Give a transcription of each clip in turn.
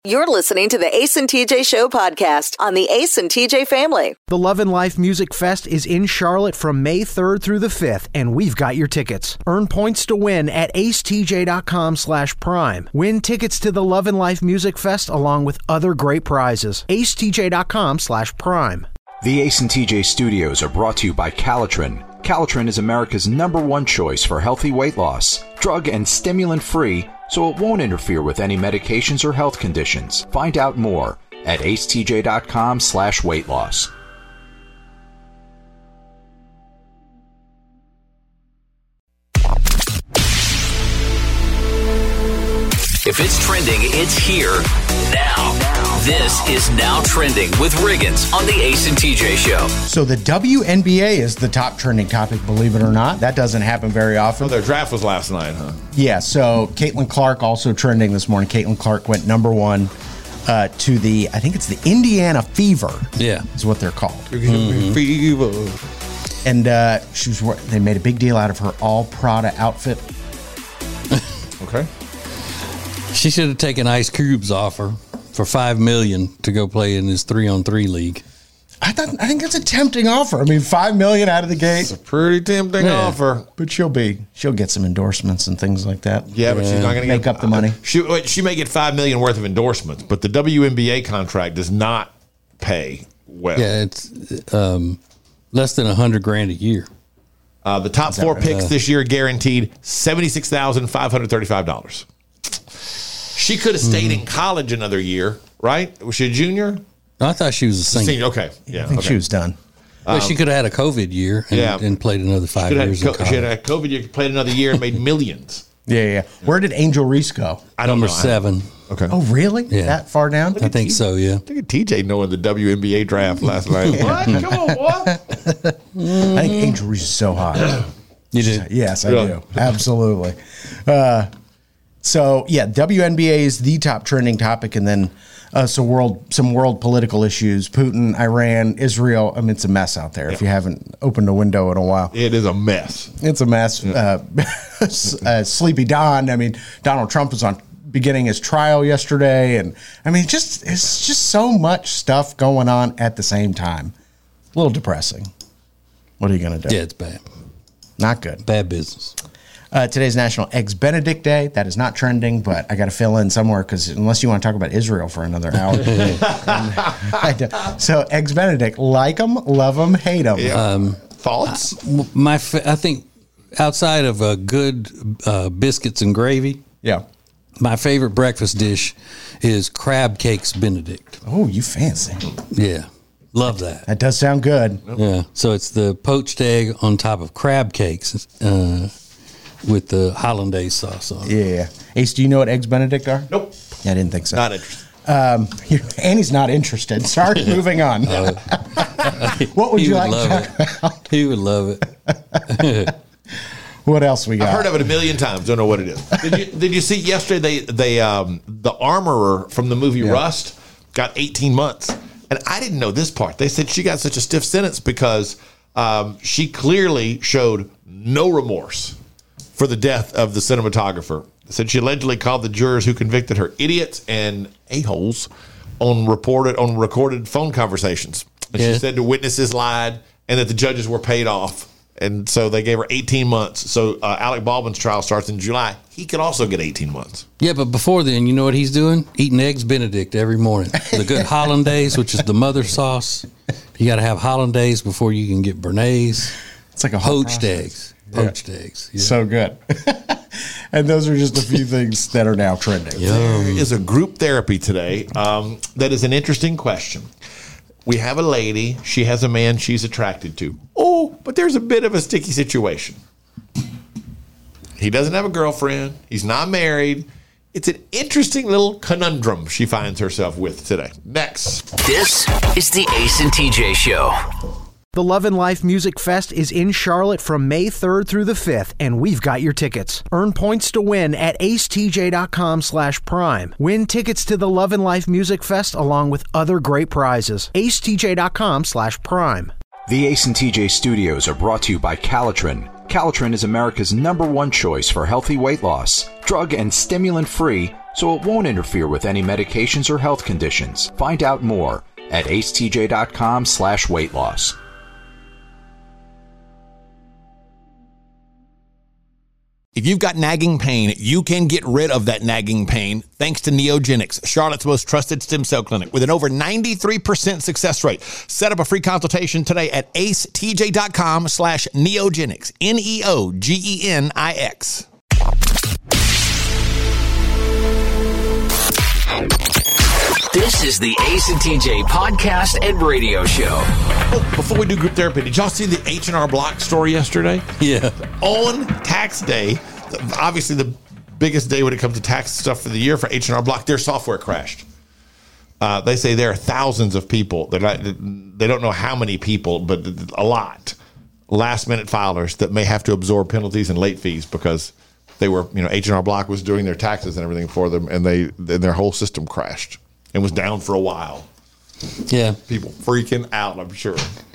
You're listening to the Ace and TJ Show podcast on the Ace and TJ family. The Love and Life Music Fest is in Charlotte from May 3rd through the 5th, and we've got your tickets. Earn points to win at acetj.com/prime. Win tickets to the Love and Life Music Fest along with other great prizes. acetj.com/prime. The Ace and TJ studios are brought to you by Calitrin. Calitrin is America's #1 choice for healthy weight loss. Drug and stimulant-free, so it won't interfere with any medications or health conditions. Find out more at acetj.com/weight loss. If it's trending, it's here now. This is Now Trending with Riggins on the Ace and TJ Show. So the WNBA is the top trending topic, believe it or not. That doesn't happen very often. Oh, their draft was last night, huh? Yeah, so Caitlin Clark also trending this morning. Caitlin Clark went #1 to the, I think it's the Indiana Fever. Yeah. Is what they're called. Fever. And they made a big deal out of her all Prada outfit. Okay. She should have taken Ice Cube's offer for $5 million to go play in this 3-on-3 league. I think that's a tempting offer. I mean, $5 million out of the gate. It's a pretty tempting offer. But she'll get some endorsements and things like that. Yeah, but she's not going to make up the money. She may get $5 million worth of endorsements, but the WNBA contract does not pay well. Yeah, it's less than $100,000 a year. The top 4 picks this year guaranteed $76,535. She could have stayed in college another year, right? Was she a junior? No, I thought she was a senior. Okay. Yeah, I think she was done. But she could have had a COVID year and played another 5 years in college. She had a COVID year, played another year, and made millions. Yeah. Where did Angel Reese go? I don't know. Number 7. Okay. Oh, really? Yeah. That far down? I think so, yeah. Look at TJ knowing the WNBA draft last night. What? Come on, what? I think Angel Reese is so hot. You do? Yes, I do. Absolutely. So, yeah, WNBA is the top trending topic, and then some world political issues. Putin, Iran, Israel. I mean, it's a mess out there if you haven't opened a window in a while. It is a mess. It's a mess. Sleepy Don. I mean, Donald Trump was beginning his trial yesterday, and I mean, it's just so much stuff going on at the same time. A little depressing. What are you going to do? Yeah, it's bad. Not good. Bad business. Today's National Eggs Benedict Day. That is not trending, but I got to fill in somewhere because unless you want to talk about Israel for another hour. So Eggs Benedict, like them, love them, hate them. Yeah. Thoughts? I think outside of good biscuits and gravy, my favorite breakfast dish is crab cakes Benedict. Oh, you fancy. Yeah. Love that. That does sound good. Yeah. So it's the poached egg on top of crab cakes with the hollandaise sauce on it. Yeah. Ace, do you know what Eggs Benedict are? Nope. Yeah, I didn't think so. Not interested. Annie's not interested. Sorry, moving on. What would you like to talk about? He would love it. What else we got? I've heard of it a million times. Don't know what it is. Did you see yesterday? The armorer from the movie Rust got 18 months, and I didn't know this part. They said she got such a stiff sentence because she clearly showed no remorse for the death of the cinematographer. They said she allegedly called the jurors who convicted her idiots and a-holes on recorded phone conversations. And she said the witnesses lied and that the judges were paid off. And so they gave her 18 months. So Alec Baldwin's trial starts in July. He could also get 18 months. Yeah, but before then, you know what he's doing? Eating Eggs Benedict every morning. The good hollandaise, which is the mother sauce. You got to have hollandaise before you can get béarnaise. It's like a whole poached eggs. Poached eggs. Yeah. So good. And those are just a few things that are now trending. There is a group therapy today that is an interesting question. We have a lady. She has a man she's attracted to. Oh, but there's a bit of a sticky situation. He doesn't have a girlfriend. He's not married. It's an interesting little conundrum she finds herself with today. Next. This is the Ace and TJ Show. The Love and Life Music Fest is in Charlotte from May 3rd through the 5th, and we've got your tickets. Earn points to win at acetj.com/prime. Win tickets to the Love and Life Music Fest along with other great prizes. acetj.com/prime. The Ace and TJ studios are brought to you by Calitrin. Calitrin is America's #1 choice for healthy weight loss. Drug and stimulant-free, so it won't interfere with any medications or health conditions. Find out more at acetj.com/weight loss. If you've got nagging pain, you can get rid of that nagging pain thanks to Neogenics, Charlotte's most trusted stem cell clinic with an over 93% success rate. Set up a free consultation today at acetj.com/neogenics, Neogenix. This is the Ace and TJ podcast and radio show. Oh, before we do group therapy, did y'all see the H&R Block story yesterday? Yeah. On tax day, obviously the biggest day when it comes to tax stuff for the year for H&R Block, their software crashed. They say there are thousands of people. They don't know how many people, but a lot. Last-minute filers that may have to absorb penalties and late fees because they were, H&R Block was doing their taxes and everything for them, and their whole system crashed and was down for a while. Yeah. People freaking out, I'm sure.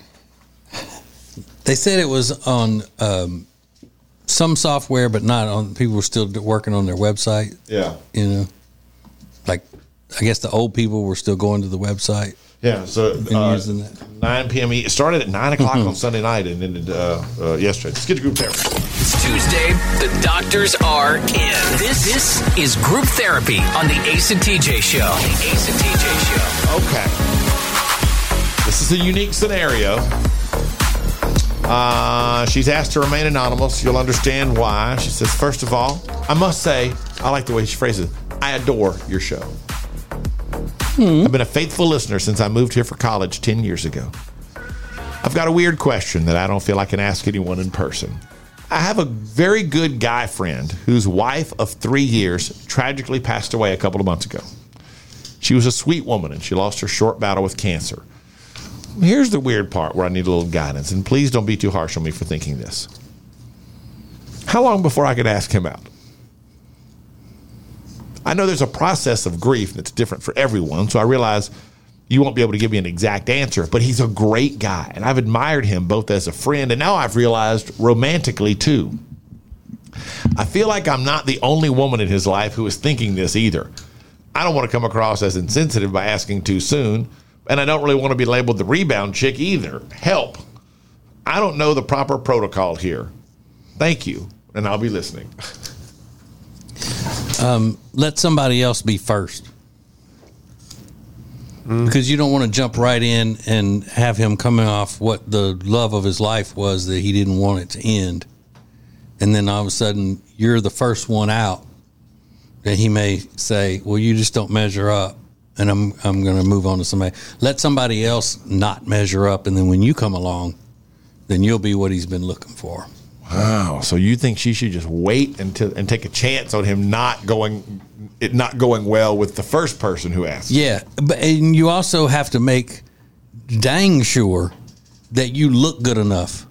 They said it was on some software, but not on. People were still working on their website. Yeah. Like I guess the old people were still going to the website. Yeah, so using that. 9 p.m. It started at 9 o'clock on Sunday night and ended yesterday. Let's get to group therapy. It's Tuesday. The doctors are in. This is group therapy on the Ace and TJ show. The Ace and TJ show. Okay. This is a unique scenario. She's asked to remain anonymous. You'll understand why. She says, first of all, I must say, I like the way she phrases it, I adore your show. I've been a faithful listener since I moved here for college 10 years ago. I've got a weird question that I don't feel I can ask anyone in person. I have a very good guy friend whose wife of 3 years tragically passed away a couple of months ago. She was a sweet woman and she lost her short battle with cancer. Here's the weird part where I need a little guidance, and please don't be too harsh on me for thinking this. How long before I could ask him out? I know there's a process of grief that's different for everyone, so I realize you won't be able to give me an exact answer, but he's a great guy, and I've admired him both as a friend and now I've realized romantically too. I feel like I'm not the only woman in his life who is thinking this either. I don't want to come across as insensitive by asking too soon, and I don't really want to be labeled the rebound chick either. Help. I don't know the proper protocol here. Thank you, and I'll be listening. Let somebody else be first. Because you don't want to jump right in and have him coming off what the love of his life was that he didn't want it to end. And then all of a sudden, you're the first one out. And he may say, well, you just don't measure up. And I'm going to move on to somebody. Let somebody else not measure up. And then when you come along, then you'll be what he's been looking for. Wow. So you think she should just wait and take a chance on him not going well with the first person who asked? Yeah, and you also have to make dang sure that you look good enough.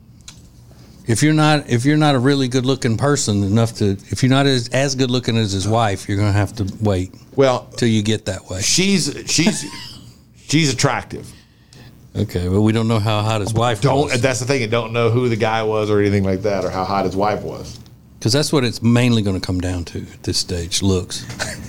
If you're not a really good looking person if you're not as good looking as his wife, you're going to have to wait. Well, till you get that way. She's attractive. Okay, but we don't know how hot his wife was. That's the thing. I don't know who the guy was or anything like that, or how hot his wife was. Because that's what it's mainly going to come down to at this stage, looks.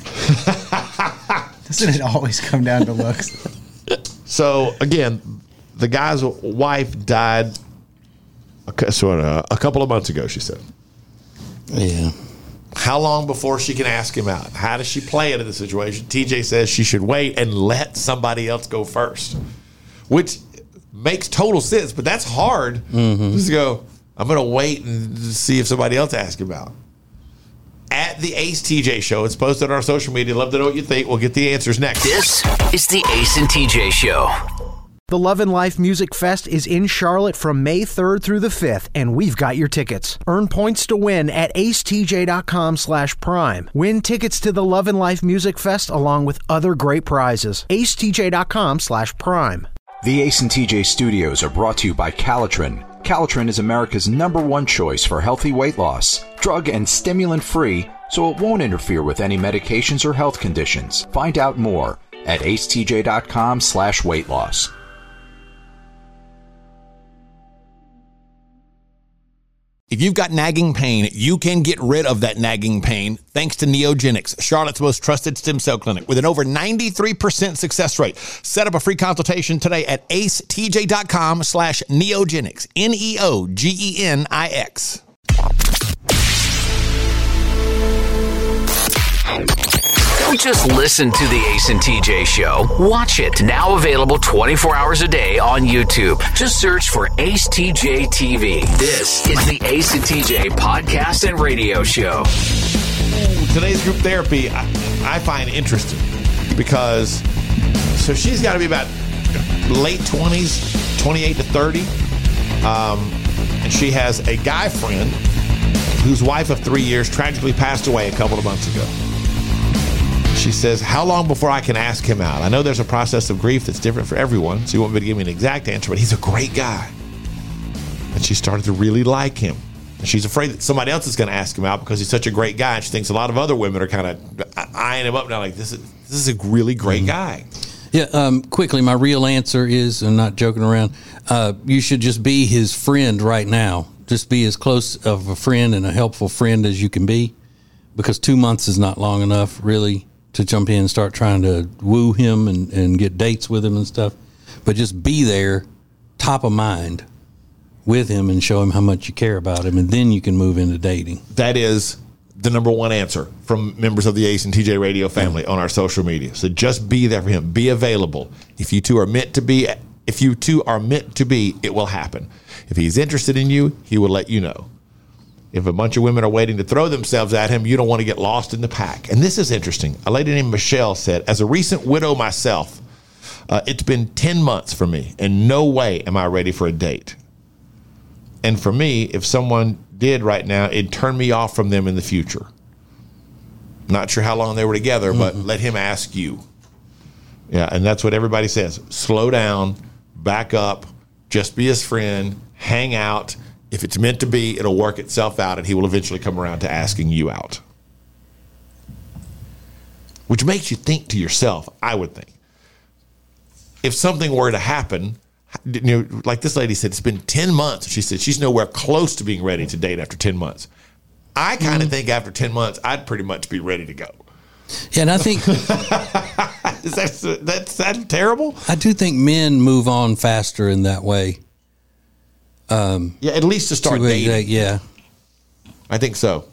Doesn't it always come down to looks? So, again, the guy's wife died a couple of months ago, she said. Yeah. How long before she can ask him out? How does she play into the situation? TJ says she should wait and let somebody else go first, which makes total sense, but that's hard. Just go, I'm going to wait and see if somebody else asks him out. At the Ace TJ Show, it's posted on our social media. Love to know what you think. We'll get the answers next. This is the Ace and TJ Show. The Love and Life Music Fest is in Charlotte from May 3rd through the 5th, and we've got your tickets. Earn points to win at acetj.com/prime. Win tickets to the Love and Life Music Fest along with other great prizes. acetj.com/prime. The Ace and TJ Studios are brought to you by Calitrin. Calitrin is America's #1 choice for healthy weight loss. Drug and stimulant free, so it won't interfere with any medications or health conditions. Find out more at acetj.com/weight loss. If you've got nagging pain, you can get rid of that nagging pain thanks to Neogenics, Charlotte's most trusted stem cell clinic with an over 93% success rate. Set up a free consultation today at acetj.com/neogenics, Neogenix. Don't just listen to the Ace and TJ Show. Watch it. Now available 24 hours a day on YouTube. Just search for Ace TJ TV. This is the Ace and TJ podcast and radio show. Today's group therapy, I find interesting because, so she's got to be about late 20s, 28 to 30. And she has a guy friend whose wife of 3 years tragically passed away a couple of months ago. She says, how long before I can ask him out? I know there's a process of grief that's different for everyone, so you won't be able to give me an exact answer, but he's a great guy. And she started to really like him. And she's afraid that somebody else is going to ask him out because he's such a great guy. And she thinks a lot of other women are kind of eyeing him up now, like, this is a really great guy. Yeah, quickly, my real answer is, I'm not joking around, you should just be his friend right now. Just be as close of a friend and a helpful friend as you can be, because 2 months is not long enough, really, to jump in and start trying to woo him and get dates with him and stuff. But just be there, top of mind, with him and show him how much you care about him, and then you can move into dating. That is the number one answer from members of the Ace and TJ radio family on our social media. So just be there for him. Be available. If you two are meant to be, it will happen. If he's interested in you, he will let you know. If a bunch of women are waiting to throw themselves at him, you don't want to get lost in the pack. And this is interesting. A lady named Michelle said, as a recent widow myself, it's been 10 months for me, and no way am I ready for a date. And for me, if someone did right now, it'd turn me off from them in the future. Not sure how long they were together, but let him ask you. Yeah, and that's what everybody says. Slow down, back up, just be his friend, hang out. If it's meant to be, it'll work itself out, and he will eventually come around to asking you out. Which makes you think to yourself, I would think, if something were to happen, you know, like this lady said, it's been 10 months. She said she's nowhere close to being ready to date after 10 months. I kind of think after 10 months, I'd pretty much be ready to go. Yeah, and I think... Is that terrible? I do think men move on faster in that way. Yeah, at least to start dating. Yeah. I think so.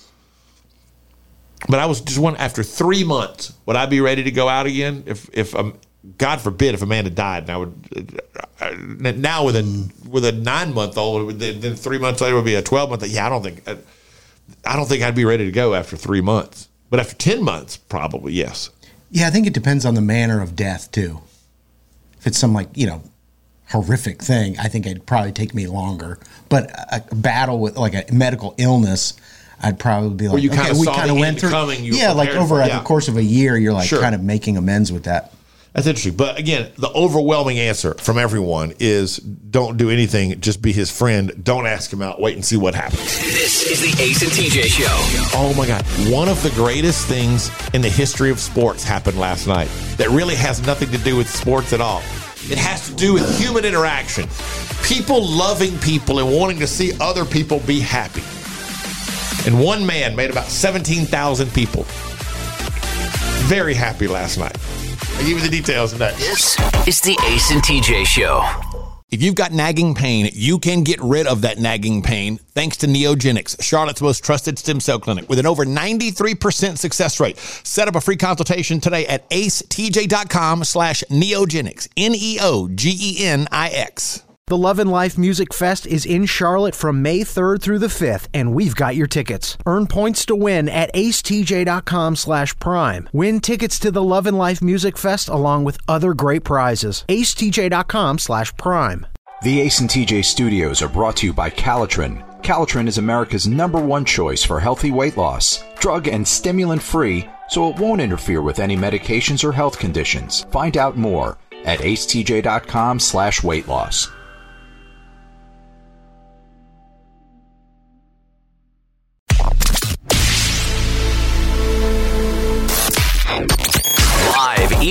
But I was just wondering, after 3 months, would I be ready to go out again? If God forbid, if Amanda died, and I would now with a 9-month-old, then 3 months later would be a 12-month. Yeah, I don't think I'd be ready to go after 3 months. But after 10 months, probably yes. Yeah, I think it depends on the manner of death too. If it's some horrific thing, I think it'd probably take me longer. But a battle with like a medical illness, I'd probably be like, we kind of went through coming. Over the course of a year, you're like kind of making amends with that. That's interesting. But again, the overwhelming answer from everyone is don't do anything. Just be his friend. Don't ask him out. Wait and see what happens. This is the Ace and TJ Show. Oh, my God. One of the greatest things in the history of sports happened last night that really has nothing to do with sports at all. It has to do with human interaction. People loving people and wanting to see other people be happy. And one man made about 17,000 people very happy last night. I'll give you the details of that. This is the Ace and TJ Show. If you've got nagging pain, you can get rid of that nagging pain thanks to Neogenics, Charlotte's most trusted stem cell clinic with an over 93% success rate. Set up a free consultation today at acetj.com/neogenics, Neogenix. The Love and Life Music Fest is in Charlotte from May 3rd through the 5th, and we've got your tickets. Earn points to win at acetj.com/prime. Win tickets to the Love and Life Music Fest along with other great prizes. acetj.com/prime. The Ace and TJ studios are brought to you by Calitrin. Calitrin is America's #1 choice for healthy weight loss. Drug and stimulant free, so it won't interfere with any medications or health conditions. Find out more at acetj.com/weight loss.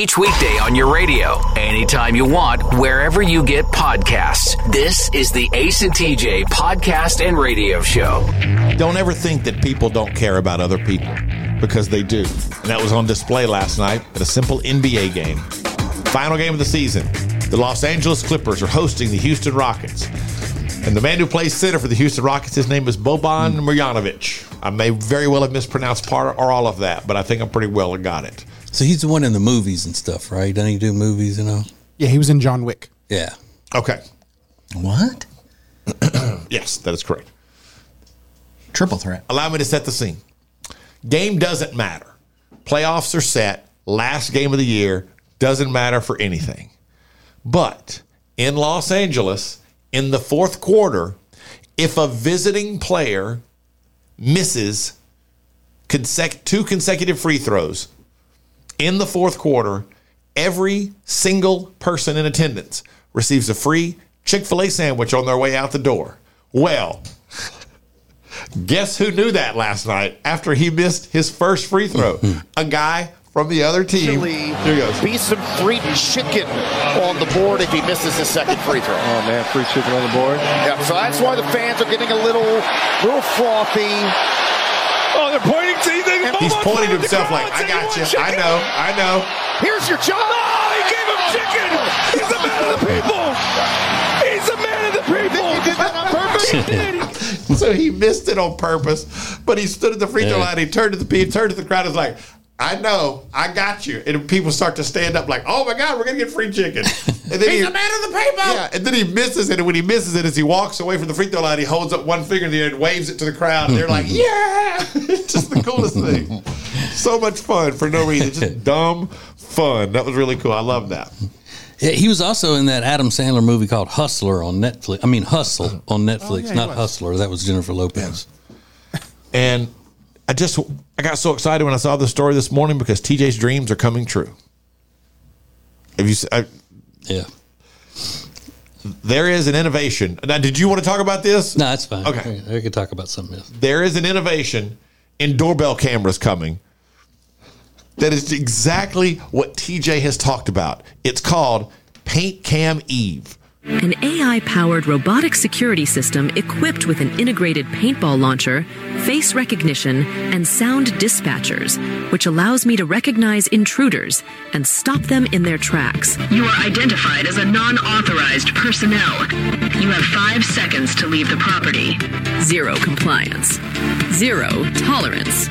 each weekday on your radio, anytime you want, wherever you get podcasts. This is the Ace and TJ Podcast and Radio Show. Don't ever think that people don't care about other people, because they do. And that was on display last night at a simple NBA game. Final game of the season. The Los Angeles Clippers are hosting the Houston Rockets. And the man who plays center for the Houston Rockets, his name is Boban Marjanovic. I may very well have mispronounced part or all of that, but I think I'm pretty well got it. So he's the one in the movies and stuff, right? Doesn't he do movies, Yeah, he was in John Wick. Yeah. Okay. What? Yes, that is correct. Triple threat. Allow me to set the scene. Game doesn't matter. Playoffs are set. Last game of the year. Doesn't matter for anything. But in Los Angeles, in the fourth quarter, if a visiting player misses two consecutive free throws in the fourth quarter, every single person in attendance receives a free Chick-fil-A sandwich on their way out the door. Well, guess who knew that last night after he missed his first free throw? A guy from the other team. Here he goes. Be some free chicken on the board if he misses his second free throw. Oh man, free chicken on the board. Yeah, so that's why the fans are getting a little frothy. Oh, they're pointing to you. He's pointing to himself like, I got you. I know. Here's your job. Oh, he gave him chicken. He's a man of the people. He's a man of the people. You did that on purpose? So he missed it on purpose, but he stood at the free throw line. He turned to the crowd and was like, I know, I got you. And people start to stand up like, oh my God, we're going to get free chicken. And then he's a man of the people. Yeah, and then he misses it. And when he misses it, as he walks away from the free throw line, he holds up one finger in the air and waves it to the crowd. And they're like, yeah, it's just the coolest thing. So much fun for no reason. Just dumb fun. That was really cool. I love that. Yeah, he was also in that Adam Sandler movie called Hustler on Netflix. I mean, Hustle on Netflix, not Hustler. That was Jennifer Lopez. Yeah. And I got so excited when I saw the story this morning because TJ's dreams are coming true. Yeah. There is an innovation. Now, did you want to talk about this? No, that's fine. Okay. I could talk about something else. There is an innovation in doorbell cameras coming that is exactly what TJ has talked about. It's called Paint Cam Eve. An AI-powered robotic security system equipped with an integrated paintball launcher, face recognition, and sound dispatchers, which allows me to recognize intruders and stop them in their tracks. You are identified as a non-authorized personnel. You have 5 seconds to leave the property. Zero compliance. Zero tolerance.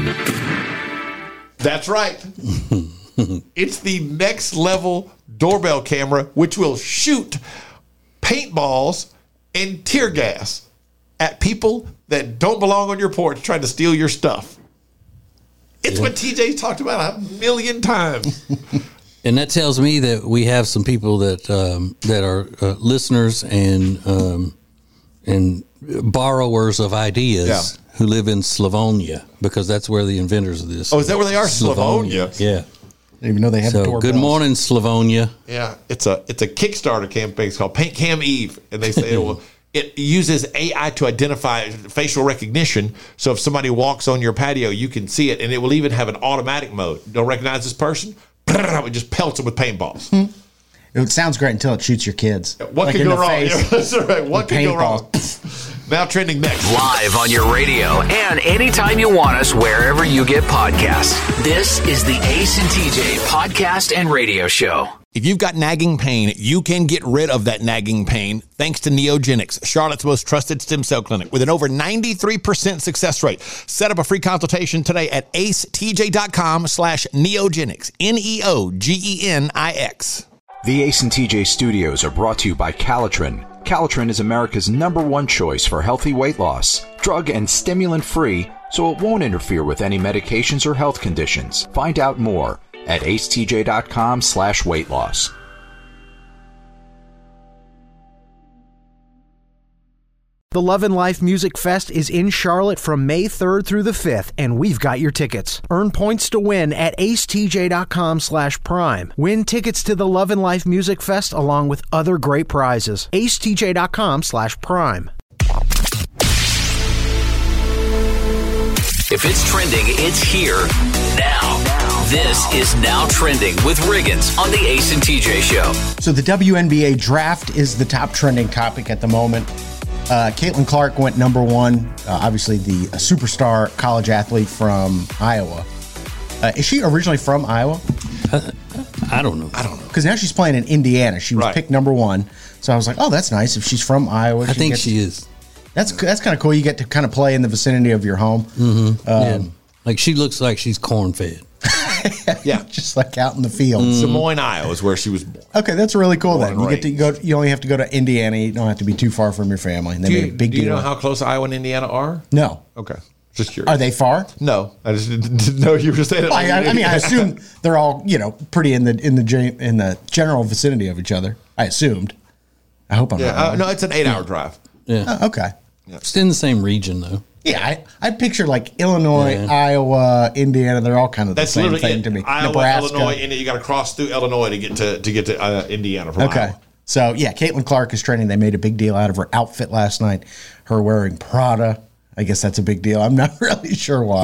That's right. It's the next level doorbell camera, which will shoot paintballs and tear gas at people that don't belong on your porch trying to steal your stuff. It's what TJ talked about 1 million times. And that tells me that we have some people that are listeners and borrowers of ideas who live in Slavonia, because that's where the inventors of this. Oh, is that where they are? Slavonia. Yeah. I didn't even know they had doorbells. Good morning, Slavonia. Yeah, it's a Kickstarter campaign. It's called Paint Cam Eve, and they say it uses AI to identify facial recognition. So if somebody walks on your patio, you can see it, and it will even have an automatic mode. Don't recognize this person? It just pelts them with paintballs. It sounds great until it shoots your kids. What can go wrong? Yeah, that's right. What can go wrong? Now trending next. Live on your radio and anytime you want us, wherever you get podcasts. This is the Ace and TJ Podcast and Radio Show. If you've got nagging pain, you can get rid of that nagging pain thanks to Neogenics, Charlotte's most trusted stem cell clinic with an over 93% success rate. Set up a free consultation today at acetj.com/neogenics, Neogenix. The Ace and TJ studios are brought to you by Calitrin. Calitrin is America's #1 choice for healthy weight loss. Drug and stimulant free, so it won't interfere with any medications or health conditions. Find out more at acetj.com/weight loss. The Love and Life Music Fest is in Charlotte from May 3rd through the 5th, and we've got your tickets. Earn points to win at acetj.com/prime. Win tickets to the Love and Life Music Fest along with other great prizes. acetj.com/prime. If it's trending, it's here now. This is Now Trending with Riggins on the Ace and TJ Show. So the WNBA draft is the top trending topic at the moment. Caitlin Clark went number one, obviously the superstar college athlete from Iowa. Is she originally from Iowa? I don't know. Because now she's playing in Indiana. She was picked number one. So I was like, oh, that's nice. If she's from Iowa. I think she is. That's kind of cool. You get to kind of play in the vicinity of your home. Mm-hmm. Like she looks like she's corn-fed. Yeah. Just like out in the field. Des Moines, Iowa is where she was born. Okay, that's really cool then. You get to go. You only have to go to Indiana. You don't have to be too far from your family. And they made a big deal. Do you know how close Iowa and Indiana are? No. Okay. Just curious. Are they far? No. I just didn't know you were saying it. I mean, I assume they're all, pretty in the general vicinity of each other. I assumed. I hope I'm not wrong. No, it's an 8-hour drive. Yeah. Okay. Yeah. It's in the same region, though. Yeah, I picture like Illinois, Iowa, Indiana. They're all kind of the same thing to me. Iowa, Nebraska. Illinois, Indiana. You got to cross through Illinois to get to Indiana from Iowa. So yeah, Caitlin Clark is trending. They made a big deal out of her outfit last night. Her wearing Prada. I guess that's a big deal. I'm not really sure why.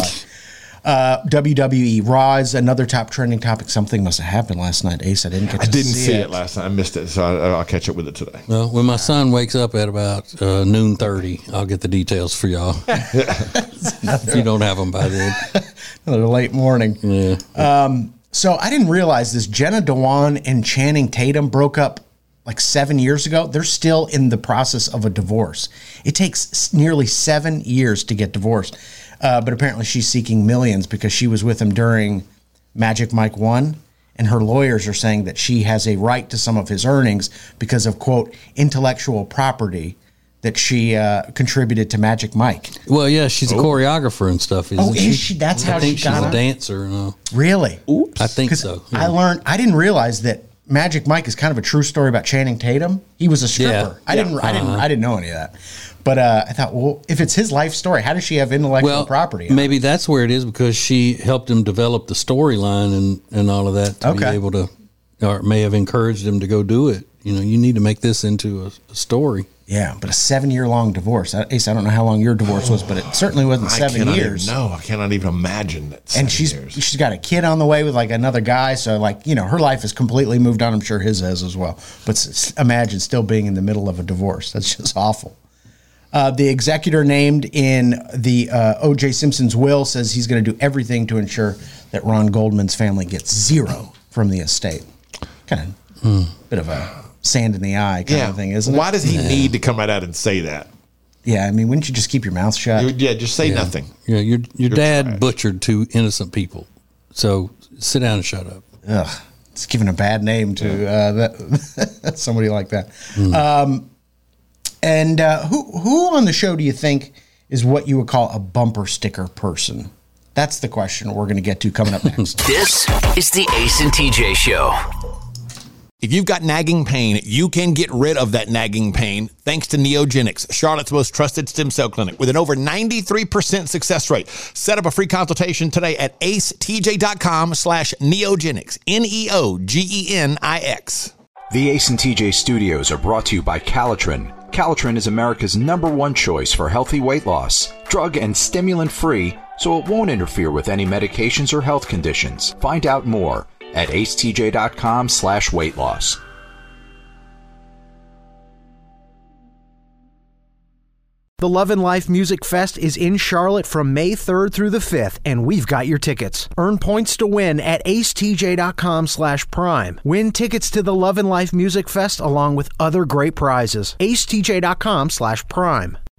WWE Raw is another top trending topic. Something must have happened last night, Ace. I didn't see it last night. I missed it, so I'll catch up with it today. Well, when my son wakes up at about noon 30, I'll get the details for y'all. If you don't have them by then. Another late morning. Yeah. So I didn't realize this. Jenna Dewan and Channing Tatum broke up like 7 years ago. They're still in the process of a divorce. It takes nearly 7 years to get divorced. But apparently she's seeking millions because she was with him during Magic Mike 1. And her lawyers are saying that she has a right to some of his earnings because of, quote, intellectual property that she contributed to Magic Mike. Well, yeah, she's a choreographer and stuff, isn't she? Is she? That's how she got she's it? a dancer. No. Really? Oops. I think so. Yeah. I didn't realize that Magic Mike is kind of a true story about Channing Tatum. He was a stripper. Yeah. I didn't know any of that. But I thought, well, if it's his life story, how does she have intellectual property? Maybe that's where it is because she helped him develop the storyline and all of that to be able to, or may have encouraged him to go do it. You need to make this into a story. Yeah, but a 7-year-long divorce. Ace, I don't know how long your divorce was, but it certainly wasn't 7 years. No, I cannot even imagine that. And she's got a kid on the way with like another guy, so like her life has completely moved on. I'm sure his has as well. But imagine still being in the middle of a divorce. That's just awful. The executor named in the O.J. Simpson's will says he's going to do everything to ensure that Ron Goldman's family gets zero from the estate. Kind of bit of a sand in the eye kind of thing, isn't it? Why does he need to come right out and say that? Yeah, I mean, wouldn't you just keep your mouth shut? Just say nothing. Yeah, your dad butchered 2 innocent people, so sit down and shut up. Ugh, it's giving a bad name to somebody like that. And who on the show do you think is what you would call a bumper sticker person? That's the question we're going to get to coming up next. This is the Ace and TJ Show. If you've got nagging pain, you can get rid of that nagging pain thanks to Neogenics, Charlotte's most trusted stem cell clinic with an over 93% success rate. Set up a free consultation today at acetj.com/neogenics, Neogenix. The Ace and TJ studios are brought to you by Calitrin. Calitrin is America's #1 choice for healthy weight loss. Drug and stimulant free, so it won't interfere with any medications or health conditions. Find out more at acetj.com/weight loss. The Love and Life Music Fest is in Charlotte from May 3rd through the 5th, and we've got your tickets. Earn points to win at acetj.com/prime. Win tickets to the Love and Life Music Fest along with other great prizes. acetj.com/prime.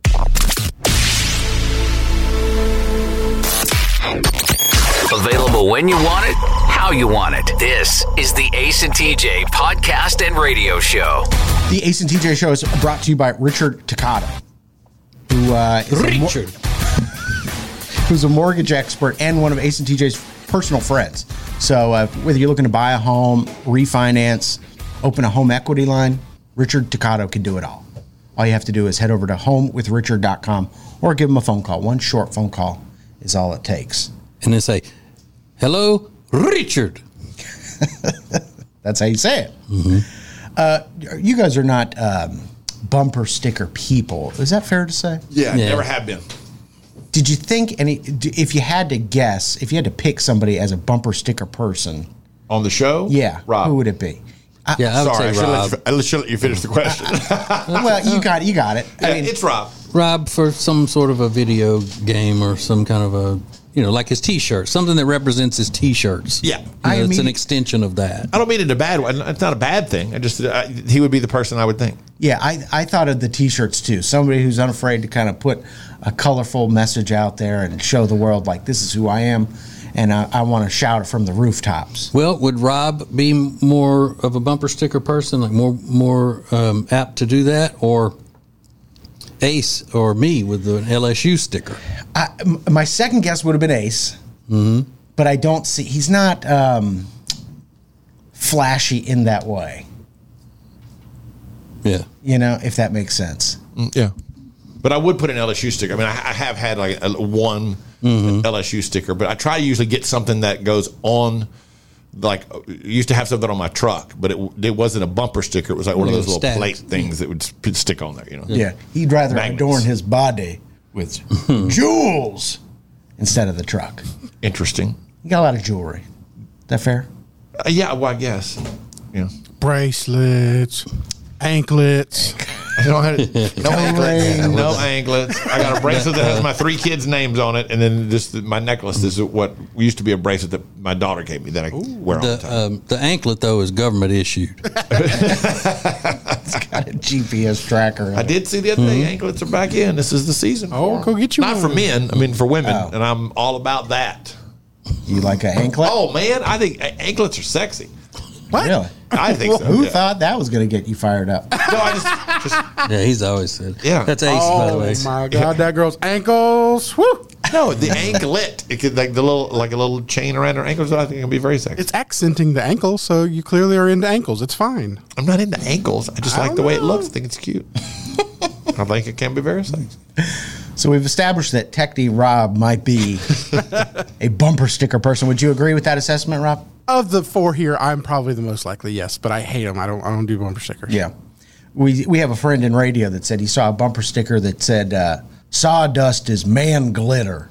Available when you want it, how you want it. This is the Ace and TJ podcast and radio show. The Ace and TJ show is brought to you by Richard Takata, who is who's a mortgage expert and one of Ace and TJ's personal friends. So whether you're looking to buy a home, refinance, open a home equity line, Richard Takata can do it all. All you have to do is head over to homewithrichard.com or give him a phone call. One short phone call is all it takes. And then say, hello, Richard. That's how you say it. Mm-hmm. You guys are not bumper sticker people. Is that fair to say? Yeah, never have been. Did you think if you had to guess, if you had to pick somebody as a bumper sticker person on the show? Yeah. Rob. Who would it be? I would say Rob. I should let you finish the question. Well, you got it. I mean, it's Rob. Rob, for some sort of a video game or some kind of a, like his T-shirt, something that represents his T-shirts. Yeah. It's an extension of that. I don't mean it in a bad way. It's not a bad thing. He would be the person I would think. Yeah, I thought of the T-shirts too. Somebody who's unafraid to kind of put a colorful message out there and show the world, like, this is who I am, and I want to shout it from the rooftops. Well, would Rob be more of a bumper sticker person, like more apt to do that, or Ace or me with an LSU sticker? My second guess would have been Ace, but I don't see, he's not flashy in that way. Yeah. If that makes sense. Yeah. But I would put an LSU sticker. I mean, I have had like one LSU sticker, but I try to usually get something that goes on. Like, used to have something on my truck, but it wasn't a bumper sticker. It was like one of those little plate things that would stick on there. Yeah, he'd rather adorn his body with jewels instead of the truck. Interesting. You got a lot of jewelry. Is that fair? Yeah, well, I guess. Yeah. Bracelets, anklets. I don't have no anklets. No anklets. I got a bracelet that has my 3 kids' names on it, and then my necklace is what used to be a bracelet that my daughter gave me that I wear all the time. The anklet, though, is government issued. It's got a GPS tracker. I did see the other day anklets are back in. This is the season. Oh, go get you Not one. for men. I mean, for women, and I'm all about that. You like an anklet? Oh, man. I think anklets are sexy. What? Really? I think so. Who thought that was going to get you fired up? No, I just yeah, he's always said. Yeah. That's Ace, by the way. Oh, my God. That girl's ankles. Woo. No, the anklet. It could like a little chain around her ankles. I think it can be very sexy. It's accenting the ankle, so you clearly are into ankles. It's fine. I'm not into ankles. I just like the way it looks. I think it's cute. I think it can be very sexy. So we've established that Techie Rob might be a bumper sticker person. Would you agree with that assessment, Rob? Of the 4 here, I'm probably the most likely, yes, but I hate them. I don't do bumper stickers. Yeah. We have a friend in radio that said he saw a bumper sticker that said, sawdust is man glitter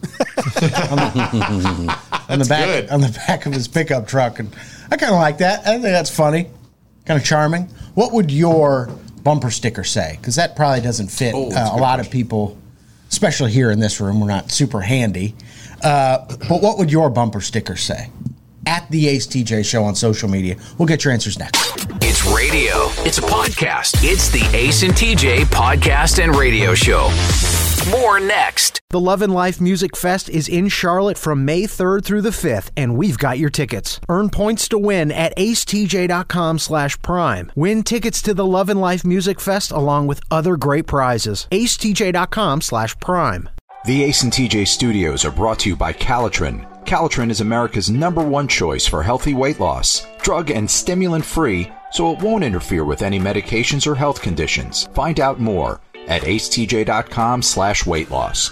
on the back of his pickup truck. And I kind of like that. I think that's funny, kind of charming. What would your bumper sticker say? Because that probably doesn't fit a lot of people, especially here in this room. We're not super handy. But what would your bumper sticker say? At the Ace TJ Show on social media. We'll get your answers next. It's radio. It's a podcast. It's the Ace and TJ Podcast and Radio Show. More next. The Love and Life Music Fest is in Charlotte from May 3rd through the 5th, and we've got your tickets. Earn points to win at acetj.com/prime. Win tickets to the Love and Life Music Fest along with other great prizes. acetj.com/prime. The Ace and TJ Studios are brought to you by Calitrin. Calitrin is America's #1 choice for healthy weight loss. Drug and stimulant free, so it won't interfere with any medications or health conditions. Find out more at acetj.com/weight loss.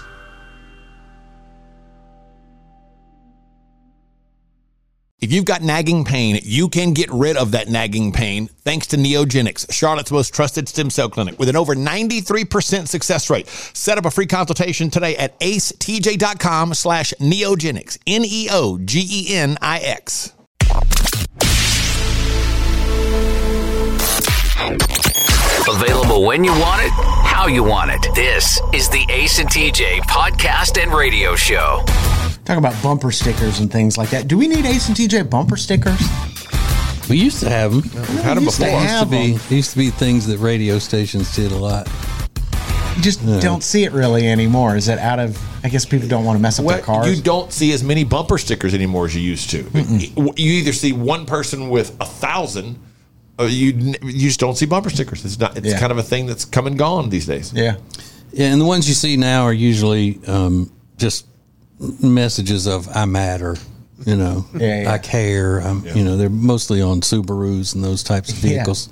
If you've got nagging pain, you can get rid of that nagging pain thanks to Neogenics, Charlotte's most trusted stem cell clinic with an over 93% success rate. Set up a free consultation today at acetj.com/neogenics, NEOGENIX. Available when you want it, how you want it. This is the Ace and TJ Podcast and Radio Show. Talk about bumper stickers and things like that. Do we need Ace and TJ bumper stickers? We used to have them. We've had them before. It used to be things that radio stations did a lot. You just don't see it really anymore. Is it out of, I guess people don't want to mess up their cars? You don't see as many bumper stickers anymore as you used to. You either see one person with 1,000, or you just don't see bumper stickers. It's kind of a thing that's come and gone these days. Yeah. Yeah, and the ones you see now are usually just messages of I matter, I care. They're mostly on Subarus and those types of vehicles.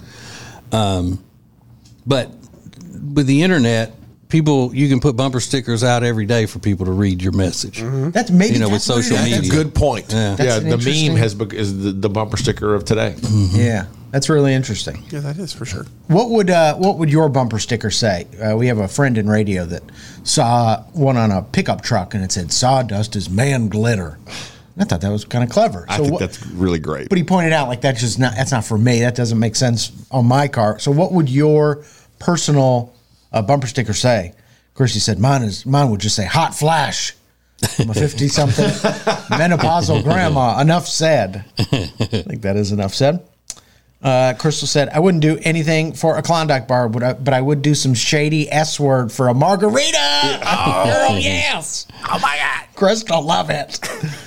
But with the internet, you can put bumper stickers out every day for people to read your message. That's maybe with social media. That's a good point. Yeah, the meme is the bumper sticker of today. Yeah. That's really interesting. Yeah, that is for sure. What would your bumper sticker say? We have a friend in radio that saw one on a pickup truck, and it said, "Sawdust is man glitter." I thought that was kind of clever. I think that's really great. But he pointed out, like, that's not for me. That doesn't make sense on my car. So what would your personal bumper sticker say? Of course, he said mine would just say "hot flash." I'm a 50-something menopausal grandma. Enough said. I think that is enough said. Crystal said, I wouldn't do anything for a Klondike bar, but I would do some shady S word for a margarita. Oh, girl, yes. Oh, my God. Crystal, love it.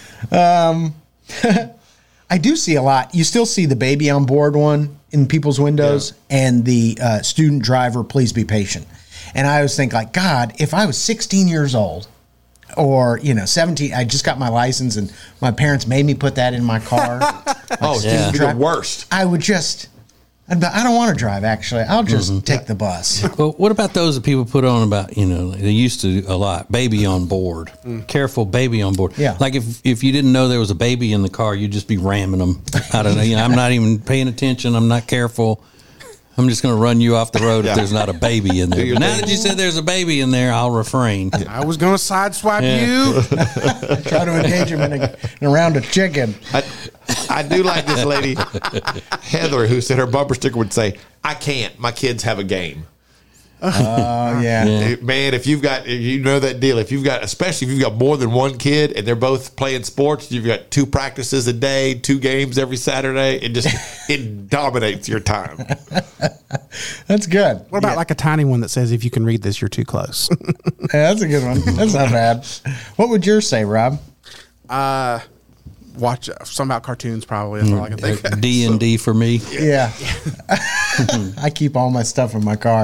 I do see a lot. You still see the baby on board one in people's windows and the student driver, please be patient. And I always think, like, God, if I was 16 years old, or 17, I just got my license and my parents made me put that in my car. The worst. I would I don't want to drive, actually. I'll just take the bus. Well, what about those that people put on about, they used to a lot, baby on board. Careful, baby on board. Yeah. Like if you didn't know there was a baby in the car, you'd just be ramming them. I don't know. I'm not even paying attention. I'm not careful. I'm just going to run you off the road if there's not a baby in there. But now that you said there's a baby in there, I'll refrain. I was going to sideswipe you. Try to engage him in a round of chicken. I do like this lady, Heather, who said her bumper sticker would say, I can't. My kids have a game. Oh, yeah. Man, if you know that deal, especially if you've got more than one kid and they're both playing sports, you've got 2 practices a day, 2 games every Saturday, it dominates your time. That's good. What about like a tiny one that says, if you can read this, you're too close? Yeah, that's a good one. That's not bad. What would yours say, Rob? Watch some about cartoons, probably. That's all I can think of. D&D for me. Yeah. I keep all my stuff in my car.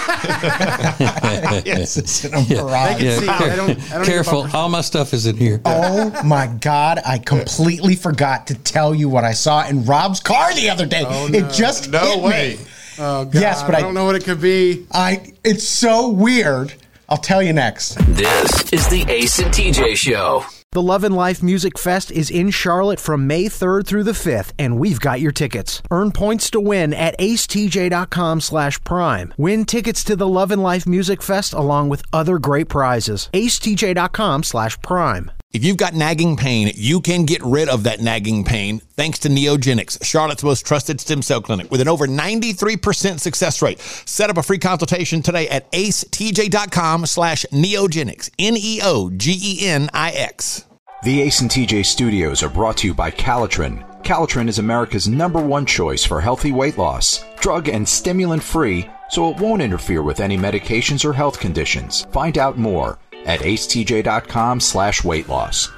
Yes, it's in a garage. Careful, all my stuff is in here. Oh my God! I completely forgot to tell you what I saw in Rob's car the other day. Oh, no. It just hit me. Oh God! Yes, but I don't know what it could be. It's so weird. I'll tell you next. This is the Ace and TJ Show. The Love and Life Music Fest is in Charlotte from May 3rd through the 5th, and we've got your tickets. Earn points to win at acetj.com/prime. Win tickets to the Love and Life Music Fest along with other great prizes. acetj.com/prime. If you've got nagging pain, you can get rid of that nagging pain thanks to Neogenics, Charlotte's most trusted stem cell clinic with an over 93% success rate. Set up a free consultation today at acetj.com/neogenics, Neogenix. The Ace and TJ studios are brought to you by Calitrin. Calitrin is America's #1 choice for healthy weight loss. Drug and stimulant free, so it won't interfere with any medications or health conditions. Find out more at acetj.com/weight loss.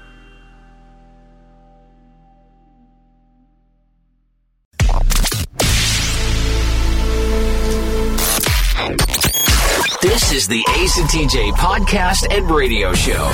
This is the Ace and TJ podcast and radio show.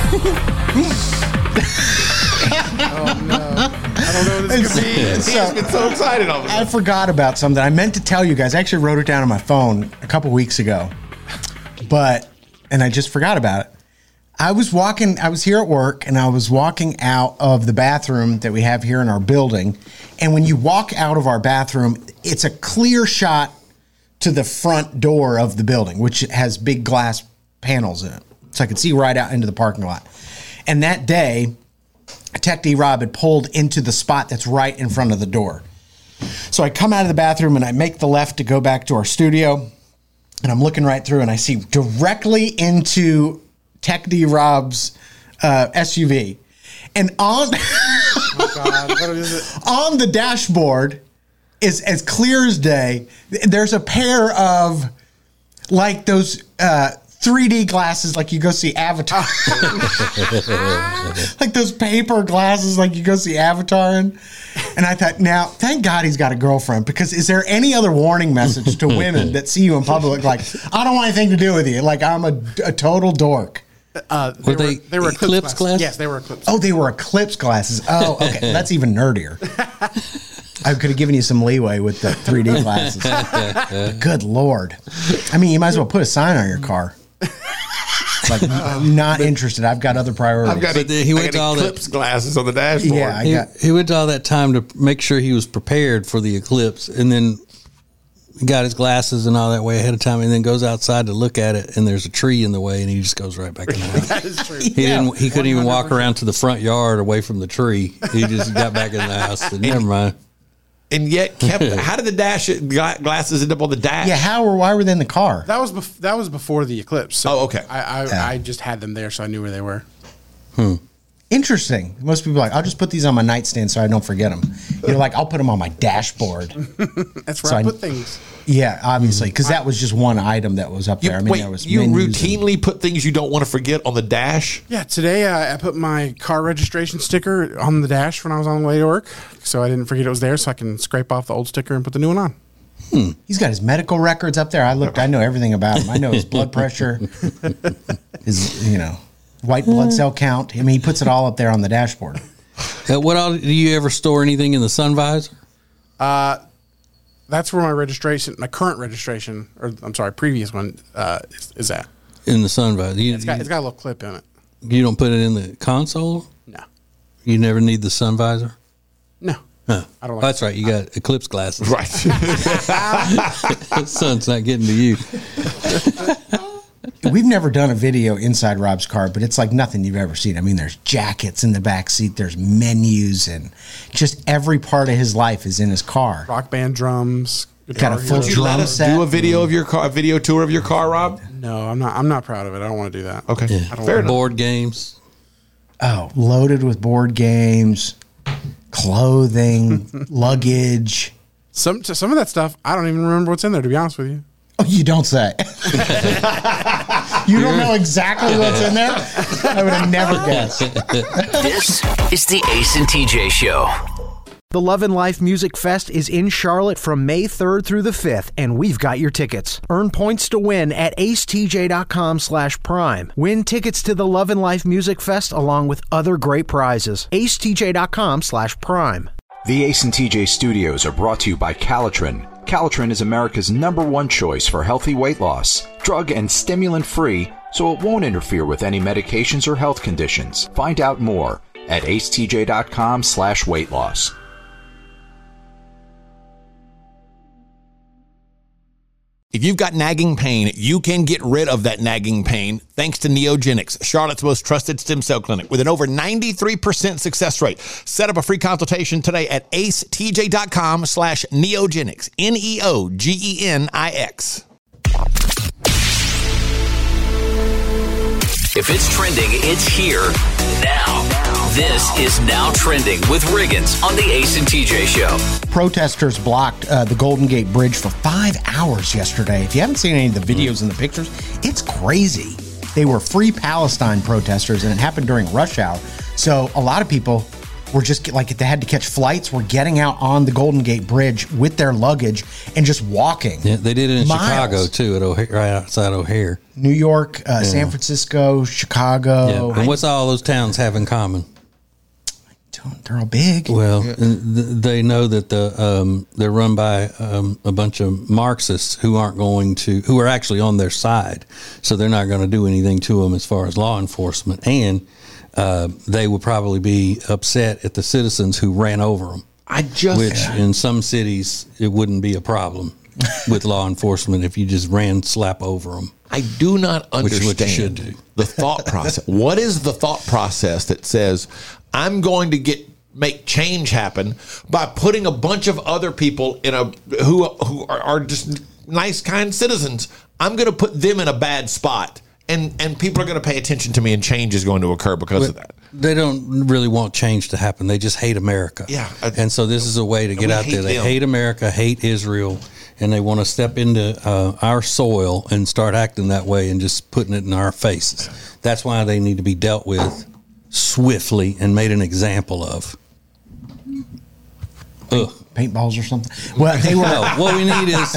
Oh, no. I don't know what this could be. He's been so excited all of a sudden. I forgot about something. I meant to tell you guys. I actually wrote it down on my phone a couple weeks ago, and I just forgot about it. I was here at work, and I was walking out of the bathroom that we have here in our building. And when you walk out of our bathroom, it's a clear shot to the front door of the building, which has big glass panels in it. So I could see right out into the parking lot. And that day, Tech D Rob had pulled into the spot that's right in front of the door. So I come out of the bathroom and I make the left to go back to our studio. And I'm looking right through and I see directly into Tech D Rob's SUV. And on, Oh, God. What is it? on the dashboard is as clear as day. There's a pair of like those 3D glasses like you go see Avatar. Like those paper glasses like you go see Avatar in. And I thought, now, thank God he's got a girlfriend, because is there any other warning message to women that see you in public like, I don't want anything to do with you, like I'm a total dork? They were eclipse glasses? Yes, they were eclipse. Oh, they were eclipse glasses. Oh, okay. That's even nerdier. I could have given you some leeway with the 3D glasses. Good Lord. I mean, you might as well put a sign on your car. Like, I'm not interested. I've got other priorities. He went to all eclipse glasses on the dashboard. Yeah, he went to all that time to make sure he was prepared for the eclipse, and then got his glasses and all that way ahead of time, and then goes outside to look at it, and there's a tree in the way, and he just goes right back in the house. That is true. He couldn't even walk around to the front yard away from the tree. He just got back in the house. And never mind. And yet kept. How did the glasses end up on the dash? Yeah, how or why were they in the car? That was before the eclipse. So okay. I just had them there, so I knew where they were. Interesting. Most people are like, I'll just put these on my nightstand so I don't forget them. You're like, I'll put them on my dashboard. That's where I put things. Yeah, obviously, because that was just one item that was up there. I mean, there was you routinely put things you don't want to forget on the dash? Yeah, today I put my car registration sticker on the dash when I was on the way to work, so I didn't forget it was there, so I can scrape off the old sticker and put the new one on. He's got his medical records up there. I know everything about him. I know his blood pressure, his white blood cell count. I mean, he puts it all up there on the dashboard. What all, do you ever store anything in the sun visor? That's where my current registration, or I'm sorry, previous one is at. In the sun visor. It's got a little clip in it. You don't put it in the console? No. You never need the sun visor? No. Huh. I don't like That's right. You got eclipse glasses. Right. The sun's not getting to you. We've never done a video inside Rob's car, but it's like nothing you've ever seen. I mean, there's jackets in the back seat, there's menus, and just every part of his life is in his car. Rock band drums. Got a full drum set. Do a video of your car, a video tour of your car, Rob? No, I'm not proud of it. I don't want to do that. Okay. Yeah. Fair enough. Board games. Oh, loaded with board games, clothing, luggage. Some of that stuff, I don't even remember what's in there, to be honest with you. Oh, you don't say. You don't know exactly what's in there? I would have never guessed. This is the Ace and TJ Show. The Love and Life Music Fest is in Charlotte from May 3rd through the 5th, and we've got your tickets. Earn points to win at acetj.com/prime. Win tickets to the Love and Life Music Fest along with other great prizes. acetj.com/prime. The Ace and TJ Studios are brought to you by Calitrin. Calitrin is America's #1 choice for healthy weight loss. Drug and stimulant free, so it won't interfere with any medications or health conditions. Find out more at acetj.com/weight loss. If you've got nagging pain, you can get rid of that nagging pain thanks to Neogenics, Charlotte's most trusted stem cell clinic with an over 93% success rate. Set up a free consultation today at acetj.com/neogenics, NEOGENIX. If it's trending, it's here now. This is Now Trending with Riggins on the Ace and TJ Show. Protesters blocked the Golden Gate Bridge for 5 hours yesterday. If you haven't seen any of the videos and the pictures, it's crazy. They were Free Palestine protesters, and it happened during rush hour. So a lot of people were just like, if they had to catch flights, were getting out on the Golden Gate Bridge with their luggage and just walking. Yeah, they did it in miles. Chicago too, at O'Hare, right outside O'Hare. New York, San Francisco, Chicago. Yeah. And what's all those towns have in common? They're all big. Well, they know that they're run by a bunch of Marxists who are actually on their side. So they're not going to do anything to them as far as law enforcement. And they would probably be upset at the citizens who ran over them. Which in some cities, it wouldn't be a problem with law enforcement if you just slap over them. I do not understand what you should do. The thought process. What is the thought process that says I'm going to make change happen by putting a bunch of other people who are just nice, kind citizens? I'm going to put them in a bad spot, and people are going to pay attention to me, and change is going to occur because of that. They don't really want change to happen. They just hate America. Yeah. And so this is a way to get out there. They hate America, hate Israel, and they want to step into our soil and start acting that way and just putting it in our faces. That's why they need to be dealt with swiftly and made an example of. Paintballs or something. Well, they were. No, what we need is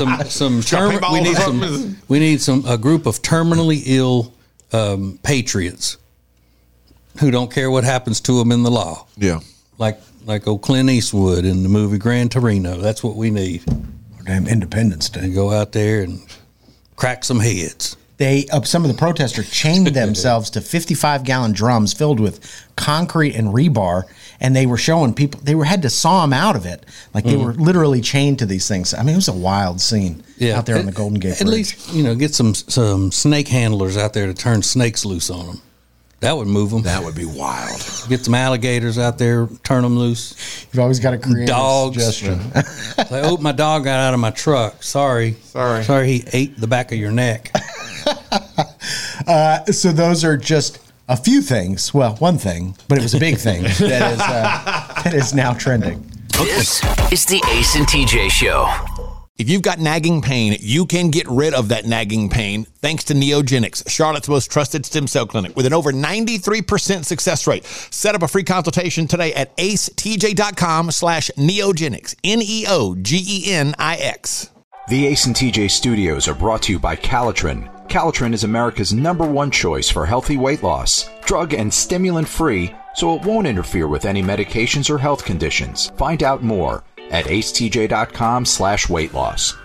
a group of terminally ill patriots who don't care what happens to them in the law. Yeah, like old Clint Eastwood in the movie Gran Torino. That's what we need. Damn Independence Day. And go out there and crack some heads. some of the protesters chained themselves to 55-gallon drums filled with concrete and rebar, and they were showing people had to saw them out of it, like they were literally chained to these things. I mean, it was a wild scene out there on the Golden Gate Bridge. At least get some snake handlers out there to turn snakes loose on them. That would move them. That would be wild. Get some alligators out there, turn them loose. You've always got to create dogs. a suggestion. Like, my dog got out of my truck. Sorry, he ate the back of your neck. So those are just a few things. Well, one thing, but it was a big thing that is now trending. This is the Ace and TJ Show. If you've got nagging pain, you can get rid of that nagging pain thanks to Neogenics, Charlotte's most trusted stem cell clinic with an over 93% success rate. Set up a free consultation today at acetj.com/neogenics, Neogenix. The Ace and TJ studios are brought to you by Calitrin. Calitrin is America's #1 choice for healthy weight loss. Drug and stimulant free, so it won't interfere with any medications or health conditions. Find out more at acetj.com/weight loss.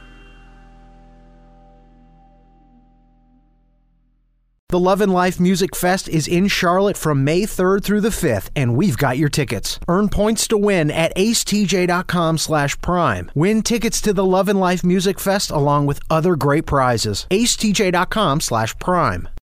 The Love and Life Music Fest is in Charlotte from May 3rd through the 5th, and we've got your tickets. Earn points to win at acetj.com/prime. Win tickets to the Love and Life Music Fest along with other great prizes. acetj.com/prime.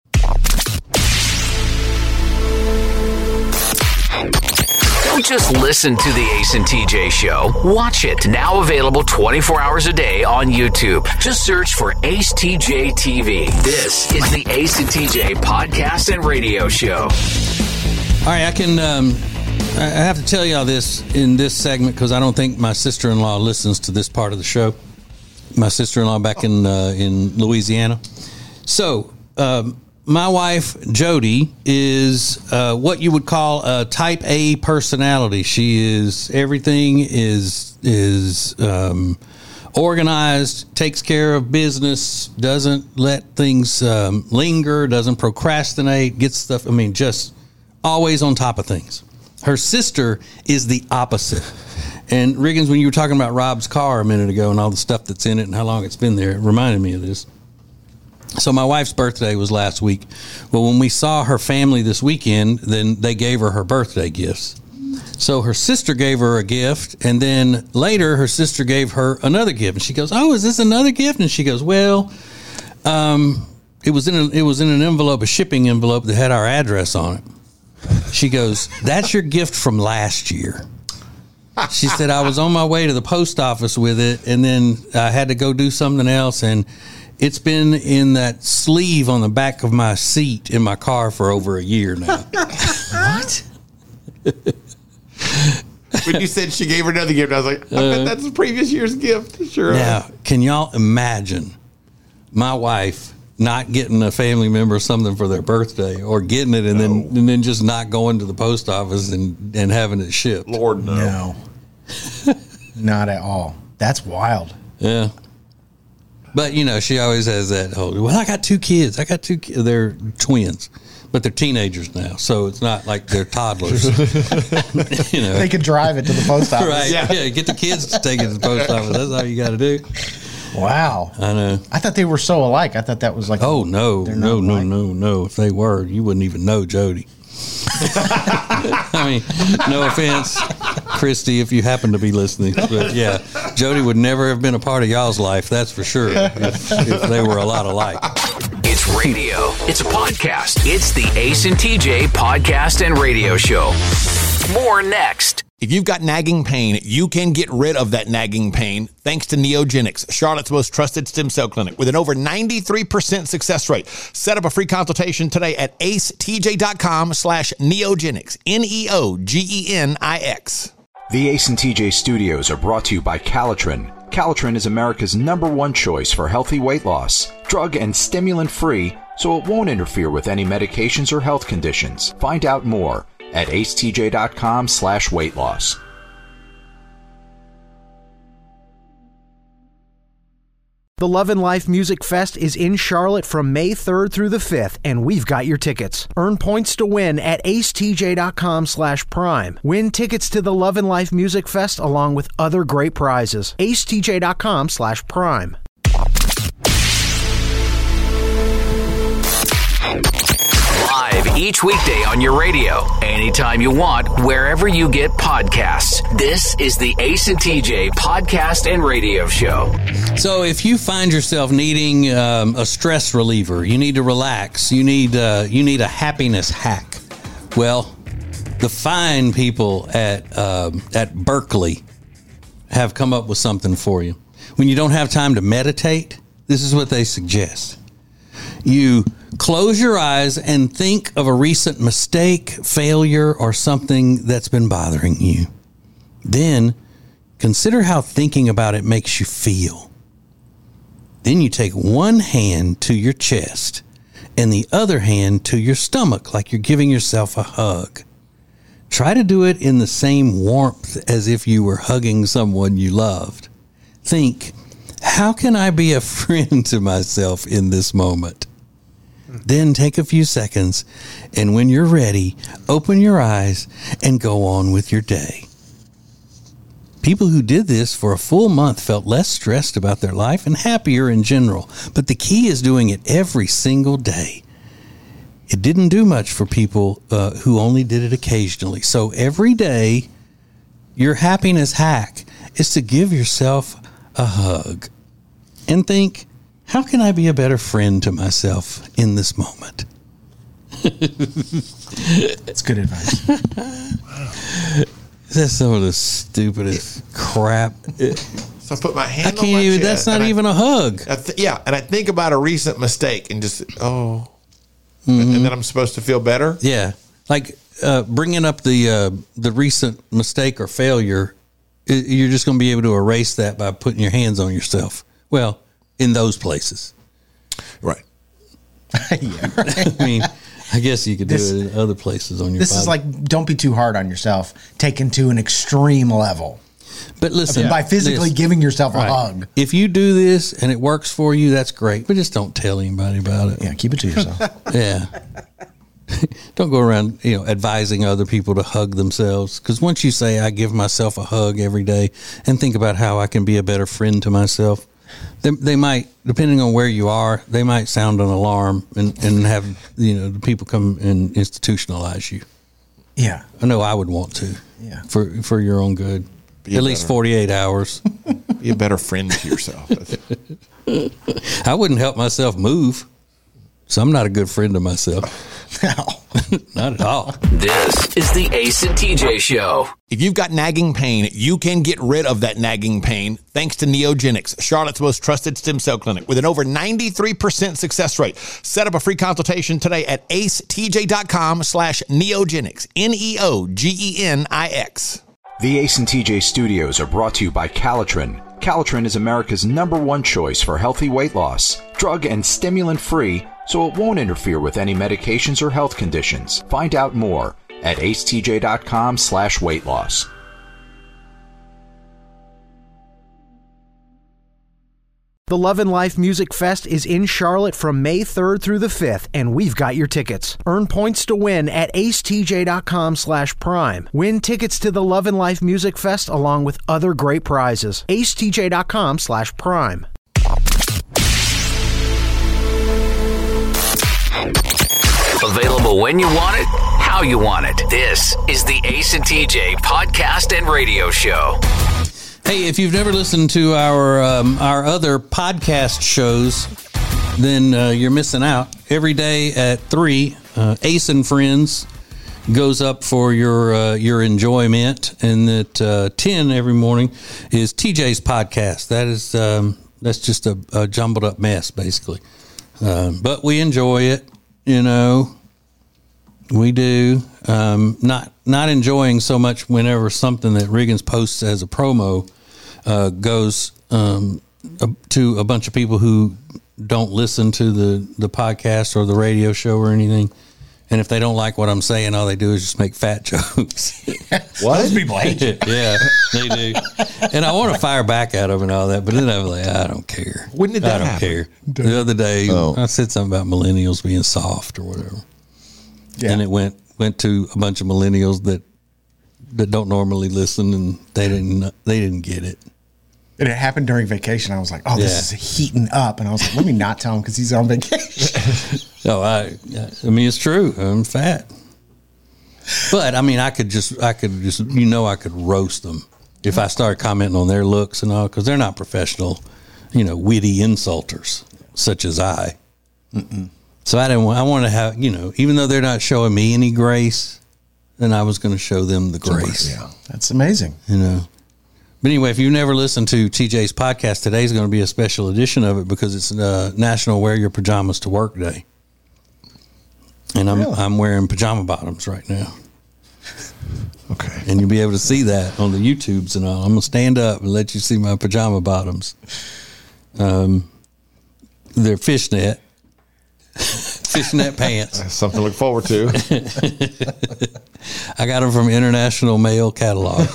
Don't just listen to the Ace and TJ Show. Watch it. Now available 24 hours a day on YouTube. Just search for Ace TJ TV. This is the Ace and TJ podcast and radio show. All right, I have to tell y'all this in this segment because I don't think my sister-in-law listens to this part of the show. My sister-in-law back in Louisiana. So, my wife, Jody, is what you would call a type A personality. Everything is organized, takes care of business, doesn't let things linger, doesn't procrastinate, gets stuff, just always on top of things. Her sister is the opposite. And Riggins, when you were talking about Rob's car a minute ago and all the stuff that's in it and how long it's been there, it reminded me of this. So my wife's birthday was last week. Well, when we saw her family this weekend, then they gave her birthday gifts. So her sister gave her a gift, and then later her sister gave her another gift. And she goes, "Oh, is this another gift?" And she goes, "Well, it was in an envelope, a shipping envelope that had our address on it." She goes, "That's your gift from last year." She said, "I was on my way to the post office with it, and then I had to go do something else, and it's been in that sleeve on the back of my seat in my car for over a year now." What? When you said she gave her another gift, I was like, I bet that's the previous year's gift. Sure. Now, can y'all imagine my wife not getting a family member something for their birthday, or getting it and then just not going to the post office and having it shipped? Lord, no. No. Not at all. That's wild. Yeah. But, she always has that whole, "Well, I got two kids. They're twins, but they're teenagers now. So it's not like they're toddlers." They could drive it to the post office. Right. Yeah. Get the kids to take it to the post office. That's all you got to do. Wow. I know. I thought they were so alike. I thought that was like, no. If they were, you wouldn't even know Jody. No offense, Christy, if you happen to be listening, but yeah, Jody would never have been a part of y'all's life, that's for sure, if they were a lot alike. It's radio. It's a podcast. It's the Ace and TJ podcast and radio show. More next. If you've got nagging pain, you can get rid of that nagging pain thanks to Neogenics, Charlotte's most trusted stem cell clinic with an over 93% success rate. Set up a free consultation today at acetj.com/neogenics, Neogenix. The Ace and TJ studios are brought to you by Calitrin. Calitrin is America's #1 choice for healthy weight loss. Drug and stimulant free, so it won't interfere with any medications or health conditions. Find out more at acetj.com/weight loss. The Love and Life Music Fest is in Charlotte from May 3rd through the 5th, and we've got your tickets. Earn points to win at acetj.com/prime. Win tickets to the Love and Life Music Fest along with other great prizes. acetj.com/prime. live each weekday on your radio, anytime you want, wherever you get podcasts. This is the Ace and TJ podcast and radio show. So if you find yourself needing a stress reliever, you need to relax, you need a happiness hack. Well, the fine people at Berkeley have come up with something for you. When you don't have time to meditate, this is what they suggest. You close your eyes and think of a recent mistake, failure, or something that's been bothering you. Then consider how thinking about it makes you feel. Then you take one hand to your chest and the other hand to your stomach, like you're giving yourself a hug. Try to do it in the same warmth as if you were hugging someone you loved. Think, how can I be a friend to myself in this moment? Then take a few seconds, and when you're ready, open your eyes and go on with your day. People who did this for a full month felt less stressed about their life and happier in general. But the key is doing it every single day. It didn't do much for people who only did it occasionally. So every day, your happiness hack is to give yourself a hug and think, how can I be a better friend to myself in this moment? That's good advice. That's some of the stupidest crap. So I put my hand I on can't my even, chest. that's not even a hug. And I think about a recent mistake and just, and Mm-hmm. then I'm supposed to feel better? Yeah. Like bringing up the recent mistake or failure, you're just going to be able to erase that by putting your hands on yourself. Well, in those places. Right. Yeah, right. I mean, I guess you could do it in other places on your This body. is like, don't be too hard on yourself, taken to an extreme level. But listen, by physically giving yourself a Right. hug. If you do this and it works for you, that's great. But just don't tell anybody about it. Yeah, keep it to yourself. Yeah. Don't go around, advising other people to hug themselves. Because once you say, I give myself a hug every day and think about how I can be a better friend to myself, they might, depending on where you are, they might sound an alarm and have, the people come and institutionalize you. Yeah. I know I would want to. Yeah. For your own good. Be At least 48 hours. Be a better friend to yourself. I wouldn't help myself move. So I'm not a good friend to myself. No. Not at all. This is the Ace and TJ Show. If you've got nagging pain, you can get rid of that nagging pain thanks to Neogenics, Charlotte's most trusted stem cell clinic with an over 93% success rate. Set up a free consultation today at acetj.com/neogenics, Neogenix. The Ace and TJ studios are brought to you by Calitrin. Calitrin is America's #1 choice for healthy weight loss. Drug and stimulant free, so it won't interfere with any medications or health conditions. Find out more at acetj.com/weight loss. The Love and Life Music Fest is in Charlotte from May 3rd through the 5th, and we've got your tickets. Earn points to win at acetj.com/prime. Win tickets to the Love and Life Music Fest along with other great prizes. acetj.com/prime. Available when you want it, how you want it. This is the Ace and TJ podcast and radio show. Hey, if you've never listened to our other podcast shows, then you're missing out. Every day at 3, Ace and Friends goes up for your enjoyment, and at 10 every morning is TJ's podcast. That's just a jumbled up mess, basically. But we enjoy it, we do. Not enjoying so much whenever something that Riggins posts as a promo goes to a bunch of people who don't listen to the podcast or the radio show or anything. And if they don't like what I'm saying, all they do is just make fat jokes. What? Those people hate you. Yeah, they do. And I want to fire back at them and all that, but then I'm like, I don't care. When did that I don't happen? care. The other day, I said something about millennials being soft or whatever. Yeah. And it went to a bunch of millennials that don't normally listen, and they didn't get it. And it happened during vacation. I was like, oh, this is heating up. And I was like, let me not tell him because he's on vacation. No, I mean, it's true. I'm fat. But I mean, I could just, I could roast them if I started commenting on their looks and all, because they're not professional, witty insulters such as I. Mm-mm. So I want to have, even though they're not showing me any grace, then I was going to show them the grace. Yeah, that's amazing. But anyway, if you've never listened to TJ's podcast, today's going to be a special edition of it because it's National Wear Your Pajamas to Work Day. And I'm wearing pajama bottoms right now. Okay. And you'll be able to see that on the YouTubes and all. I'm going to stand up and let you see my pajama bottoms. They're fishnet pants. That's something to look forward to. I got them from International Mail Catalog.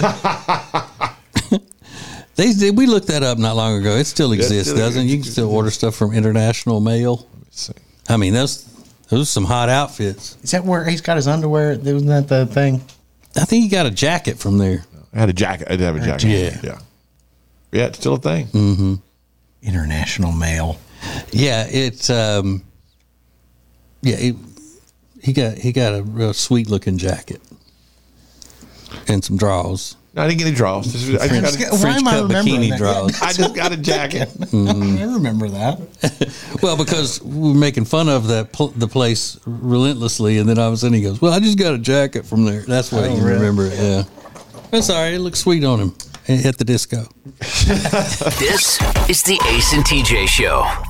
We looked that up not long ago. It still exists, doesn't it? You can still order stuff from International Mail. I mean, those are some hot outfits. Is that where he's got his underwear? Wasn't that the thing? I think he got a jacket from there. I had a jacket. I did have a jacket. Yeah. It's still a thing. Mm-hmm. International Mail. Yeah, it's he got a real sweet looking jacket and some drawers. No, I didn't get any draws. Why am I remembering bikini draws. I just got a jacket. I remember that. Well, because we were making fun of the place relentlessly, and then all of a sudden he goes, "Well, I just got a jacket from there." That's why you remember it. Yeah, that's all right. It looks sweet on him at the disco. This is the Ace and TJ Show.